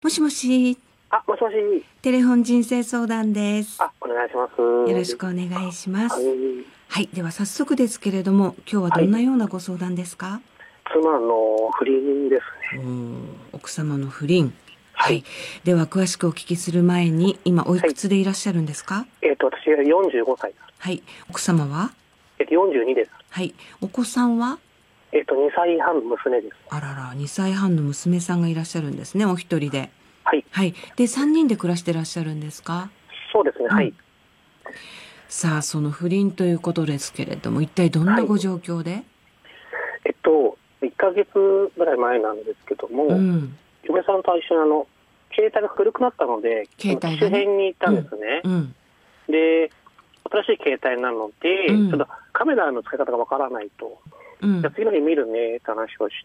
もしもし、 もしもし。 テレフォン人生相談です。 お願いします。 よろしくお願いします。 はい。 はい、では早速ですけれども、今日はどんなようなご相談ですか？ 妻の不倫ですね。 奥様の不倫。 はい。 では詳しくお聞きする前に、今おいくつでいらっしゃるんですか？ 私は45歳です。 はい。奥様は 42です。 はい。お子さんは 2歳半の娘です。 あらら、2歳半の娘さんがいらっしゃるんですね、お一人で。 はい。 はい。で、3人で暮らしてらっしゃるんですか？ そうですね。はい。 さあ、その不倫ということですけれども、一体どんなご状況で？ 1ヶ月ぐらい前なんですけども、嫁さんと一緒に携帯が古くなったので、 携帯がね、 機種変に行ったんですね。で、新しい携帯なので、ちょっとカメラの使い方がわからないと。じゃあ次の日見るねって話をして、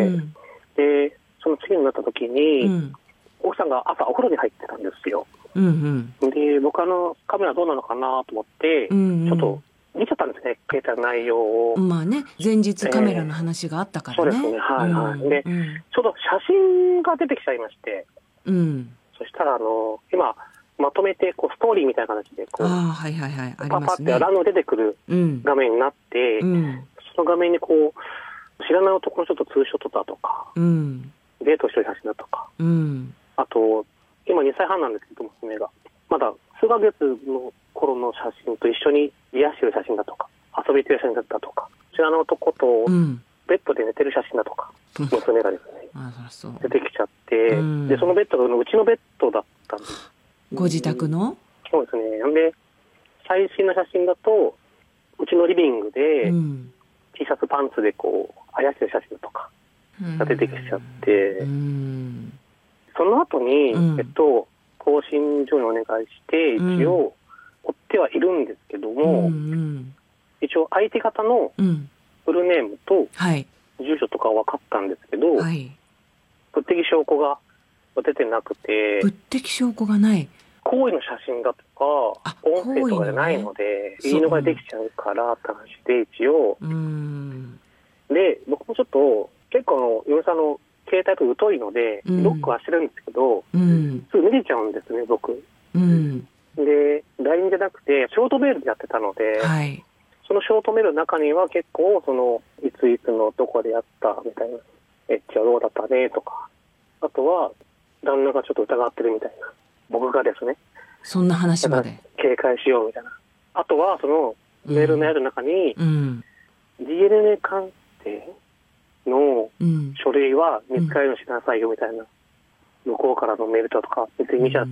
で、その次になった時に、奥さんが朝お風呂に入ってたんですよ。で、僕カメラどうなのかなと思って、ちょっと見ちゃったんですね、携帯の内容を。 まあね、前日カメラの話があったからね。 そうですね、はいはい。で、ちょうど写真が出てきちゃいまして、そしたら今、まとめてストーリーみたいな形でパパってランド出てくる画面になって、その画面に知らない男の人とツーショットだとか、デートしてる写真だとか、あと今2歳半なんですけど娘がまだ数ヶ月の頃の写真と一緒に癒してる写真だとか、遊びてる写真だったとか、知らない男とベッドで寝てる写真だとか、娘がですね出てきちゃって、でそのベッドがうちのベッドだったんです。 ご自宅の？ そうですね。で最新の写真だとうちのリビングで、T シャツパンツであやしてる写真とかが出てきちゃって、その後に、更新所にお願いして一応追ってはいるんですけども、一応相手方のフルネームと住所とかは分かったんですけど、物的証拠が出てなくて、 物的証拠がない、 行為の写真だとか音声とかじゃないので言い逃れできちゃうからって話で一応で、僕もちょっと結構嫁さんの携帯と疎いのでロックはしてるんですけど、すぐ見れちゃうんですね僕。で LINE じゃなくてショートメールでやってたので、そのショートメールの中には結構いついつのどこでやったみたいな、エッチはどうだったねとか、あとは旦那がちょっと疑ってるみたいな、僕がですね、 そんな話まで警戒しようみたいな。あとはそのメールのやる中に、DNA 鑑定の書類は見つかるようにしなさいよみたいな、向こうからのメールとか見ちゃって、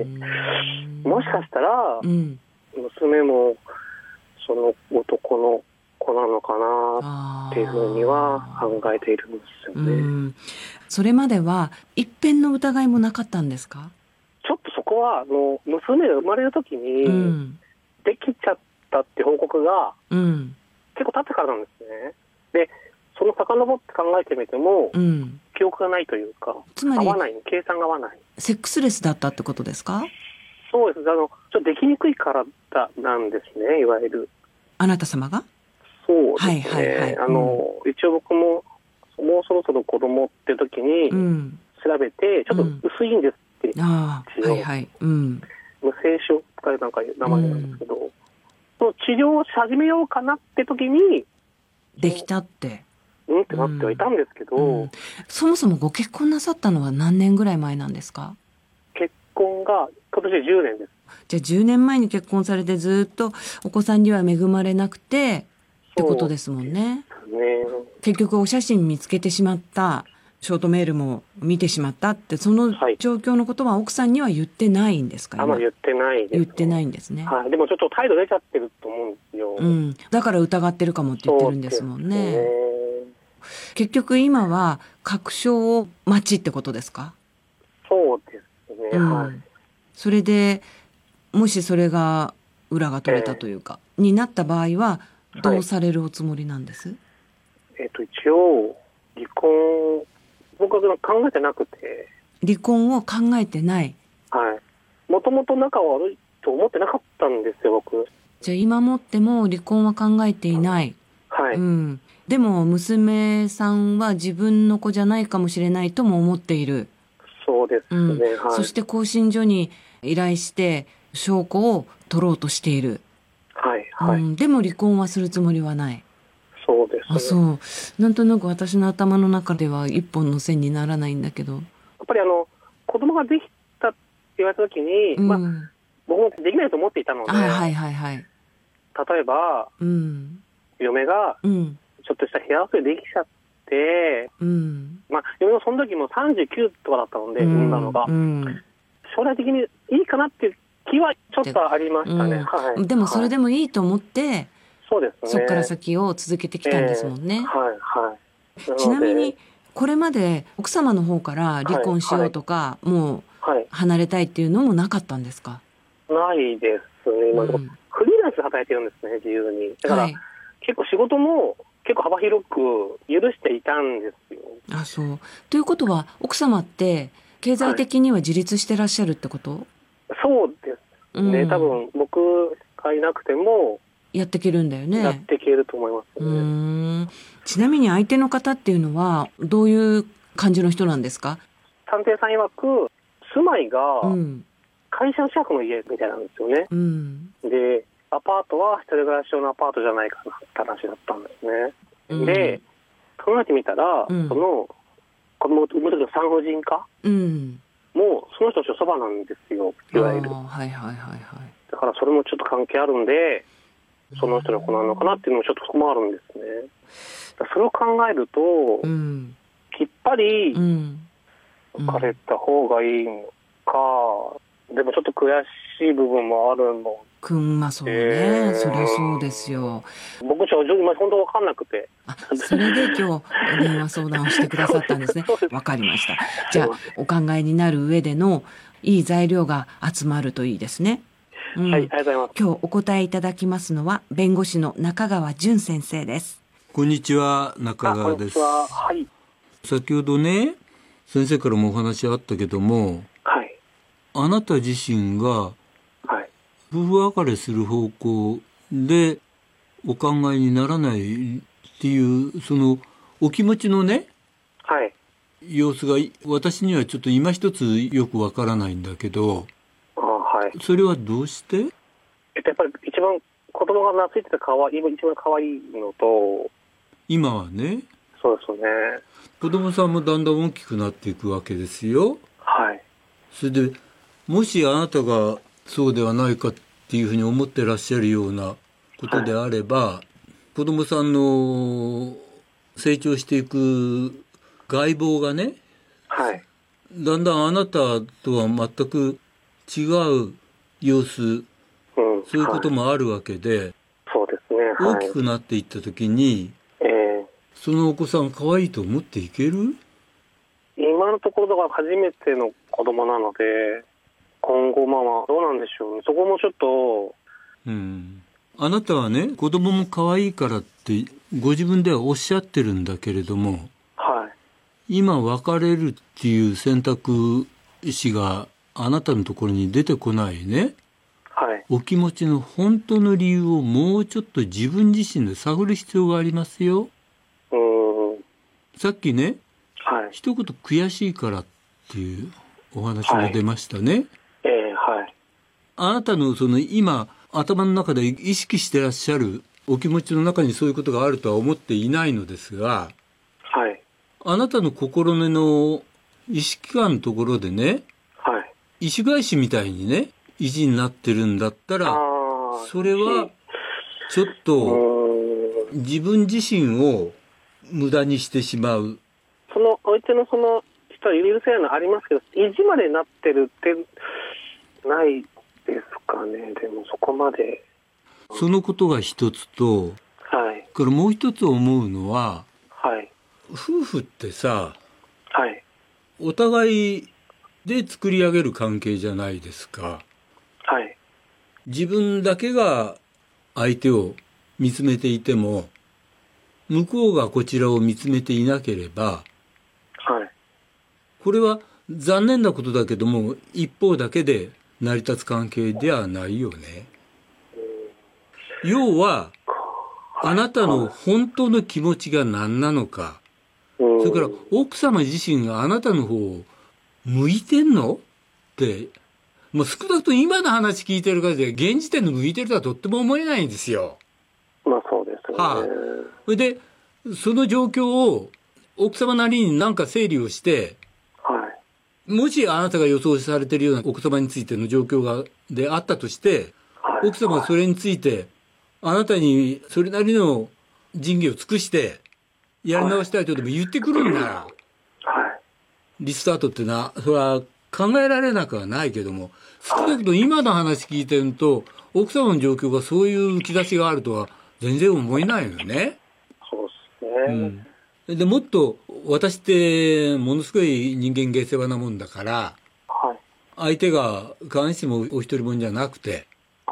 もしかしたら、娘もその男の子なのかなっていうふうには考えているんですよね。 それまでは一辺の疑いもなかったんですか？ ちょっとそこは娘が生まれる時にできちゃったって報告が結構経ってからなんですね。でその遡って考えてみても、記憶がないというか、 つまり合わない、計算が合わない。 セックスレスだったってことですか？ そうです。ちょっとできにくいからなんですね、いわゆる。 あなた様が？ そうですね。一応僕ももうそろそろ子供って時に調べて、ちょっと薄いんですって。無精子とかなんかいう名前なんですけど、その治療をし始めようかなって時にできたってってなってはいたんですけど、 そもそもご結婚なさったのは何年ぐらい前なんですか？ 結婚が今年10年です。 じゃあ10年前に結婚されてずっとお子さんには恵まれなくてってことですもんね。結局お写真見つけてしまった、ショートメールも見てしまったって、その状況のことは奥さんには言ってないんですか？ あんまり言ってないです。 言ってないんですね。 でもちょっと態度出ちゃってると思うんですよ。 だから疑ってるかもって言ってるんですもんね。結局今は確証を待ちってことですか？ そうですね。 それでもしそれが裏が取れたというか、になった場合はどうされるおつもりなんです？ 一応離婚、僕は考えてなくて。 離婚を考えてない？ もともと仲悪いと思ってなかったんですよ僕。 じゃあ今もっても離婚は考えていない？でも娘さんは自分の子じゃないかもしれないとも思っている？ そうですね、 そして更新所に依頼して証拠を取ろうとしている。でも離婚はするつもりはない。 そうですね。 なんとなく私の頭の中では一本の線にならないんだけど。やっぱり子供ができたって言われた時に、僕もできないと思っていたので、例えば、嫁がちょっとした部屋遊びできちゃって、嫁もその時も39とかだったので、産んだのが、将来的にいいかなっていう気はちょっとありましたね。 でもそれでもいいと思って、 そうですね、 そこから先を続けてきたんですもんね。ちなみにこれまで奥様の方から離婚しようとか、もう離れたいっていうのもなかったんですか？ ないですね。フリーランスで働いてるんですね、自由に。だから、結構仕事も結構幅広く許していたんですよ。 そう。ということは奥様って経済的には自立してらっしゃるってこと？ そうですね。多分僕がいなくてもやっていけるんだよね。 やっていけると思いますね。ちなみに相手の方っていうのはどういう感じの人なんですか？ 探偵さん曰く住まいが会社の近くの家みたいなんですよね。で、アパートは一人暮らし用のアパートじゃないかなって話だったんですね。で、考えてみたら、その子供を産む時の産婦人科もうその人たちのそばなんですよ、いわゆる。だからそれもちょっと関係あるんで、その人の子なのかなっていうのもちょっとそこもあるんですね。それを考えると、きっぱり別れた方がいいのか、でもちょっと悔しい部分もあるの。 そうね、そりゃそうですよ。 僕今本当分かんなくて。 それで今日電話相談をしてくださったんですね。わかりました。じゃあお考えになる上でのいい材料が集まるといいですね。 はい、ありがとうございます。 今日お答えいただきますのは弁護士の中川淳先生です。 こんにちは、中川です。先ほどね、先生からもお話あったけども、あなた自身が夫婦別れする方向でお考えにならないっていうそのお気持ちのね、様子が私にはちょっと今一つよくわからないんだけど、それはどうして？ やっぱり一番子供が懐いてた一番可愛いのと、 今はね、 そうですね、 子供さんもだんだん大きくなっていくわけですよ。それでもしあなたがそうではないかっていうふうに思ってらっしゃるようなことであれば、子供さんの成長していく外貌がね、だんだんあなたとは全く違う様子、そういうこともあるわけで、 そうですね、 大きくなっていった時に、そのお子さん可愛いと思っていける？ 今のところだから初めての子供なので、今後どうなんでしょうね。そこもちょっと、 あなたはね、子供も可愛いからってご自分ではおっしゃってるんだけれども、今別れるっていう選択肢があなたのところに出てこないね、お気持ちの本当の理由をもうちょっと自分自身で探る必要がありますよ。さっきね、一言悔しいからっていうお話が出ましたね。あなたのその今頭の中で意識してらっしゃるお気持ちの中にそういうことがあるとは思っていないのですが、あなたの心根の意識感のところでね、石返しみたいにね、意地になってるんだったら、それはちょっと自分自身を無駄にしてしまう。 そのお相手のその人は許せないのありますけど、意地までなってるってないですかね。でもそこまで。 そのことが一つと、これもう一つ思うのは、夫婦ってさ、お互いで作り上げる関係じゃないですか。自分だけが相手を見つめていても、向こうがこちらを見つめていなければ、これは残念なことだけども、一方だけで成り立つ関係ではないよね。要は、あなたの本当の気持ちが何なのか、それから奥様自身があなたの方を向いてんのって、もう少なくとも今の話聞いてるからで、現時点で向いてるとはとっても思えないんですよ。 まあそうですよね。はあ、 それで、その状況を奥様なりに何か整理をして、 はい、 もしあなたが予想されているような奥様についての状況であったとして、はい、奥様はそれについて、あなたにそれなりの仁義を尽くして、やり直したいとでも言ってくるんなら、はい、リスタートってのは、それは考えられなくはないけども、少なくとも今の話聞いてると、奥様の状況がそういう浮き出しがあるとは全然思えないよね。 そうですね。 うん、でもっと私ってものすごい人間下世話なもんだから、はい、相手が必ずしもお一人もんじゃなくて、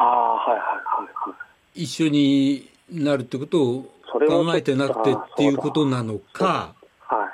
一緒になるってことを考えてなくてっていうことなのか、はい、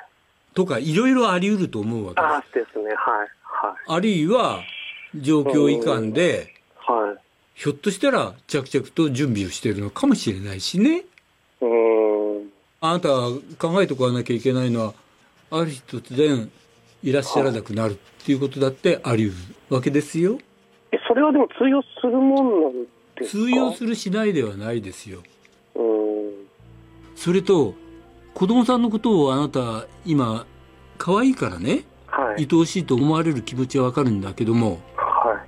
とかいろいろあり得ると思うわけです。 ですね。はいはい、 あるいは状況いかんで、 はい、 ひょっとしたら着々と準備をしているのかもしれないしね。あなたが考えておかなきゃいけないのは、ある日突然いらっしゃらなくなるっていうことだってあり得るわけですよ。 それはでも通用するもんなんですか？ 通用する次第ではないですよ。それと子供さんのことをあなた今可愛いからね、はい、愛おしいと思われる気持ちはわかるんだけども、はい、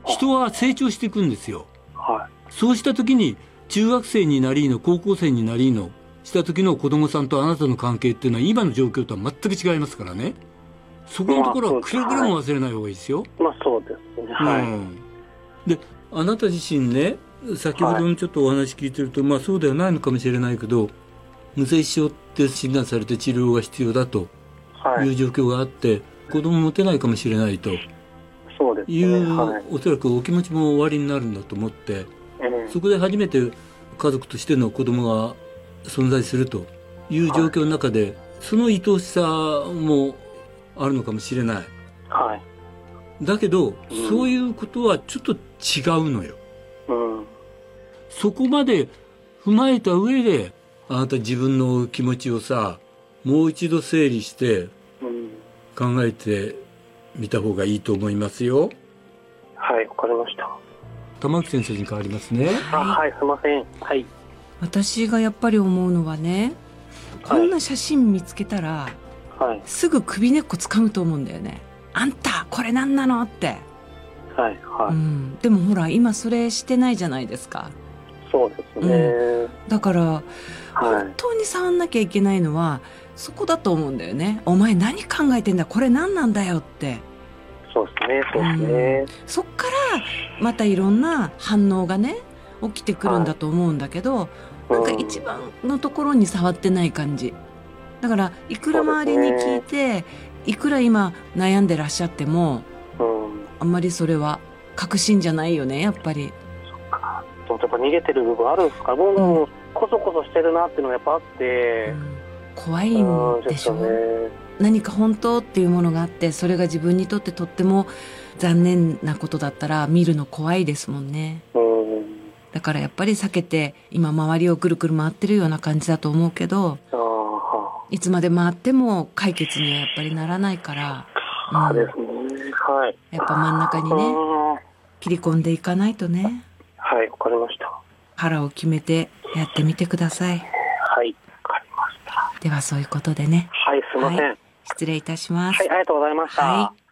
人は成長していくんですよ。はい、そうした時に中学生になりの高校生になりのした時の子供さんとあなたの関係っていうのは今の状況とは全く違いますからね。そこのところはくれぐれも忘れない方がいいですよ。 まあそうですね。はい。 で、あなた自身ね、先ほどのちょっとお話聞いてると、まあそうではないのかもしれないけど、無精子症って診断されて治療が必要だという状況があって、子供持てないかもしれないという、おそらくお気持ちもおありになるんだと思って、そこで初めて家族としての子供が存在するという状況の中で、その愛おしさもあるのかもしれない。はい。だけど、そういうことはちょっと違うのよ。そこまで踏まえた上で、あなた自分の気持ちをさ、もう一度整理して考えてみた方がいいと思いますよ。 はい、わかりました。 玉木先生に変わりますね。 はい、すいません。はい。 私がやっぱり思うのはね、こんな写真見つけたら、はい、すぐ首根っこ掴むと思うんだよね。あんたこれ何なのって。 はいはい。 でもほら今それしてないじゃないですか。 そうですね。 だから、本当に触んなきゃいけないのはそこだと思うんだよね。お前何考えてんだ、これ何なんだよって。 そうですね、そうですね。 そっからまたいろんな反応がね起きてくるんだと思うんだけど、なんか一番のところに触ってない感じ。だからいくら周りに聞いて、いくら今悩んでらっしゃっても、あんまりそれは確信じゃないよね、やっぱり。 そっか。やっぱ逃げてる部分あるんですか。もうこそこそしてるなっていうのがやっぱあって、 怖いんでしょ。何か本当っていうものがあって、それが自分にとってとっても残念なことだったら見るの怖いですもんね。だからやっぱり避けて今周りをぐるぐる回ってるような感じだと思うけど、いつまで回っても解決にはやっぱりならないから、 ですね。はい。 やっぱ真ん中にね切り込んでいかないとね。 はい、わかりました。 腹を決めてやってみてください。 はい、わかりました。 ではそういうことでね。 はい、すいません。 失礼いたします。 はい、ありがとうございました。 はい。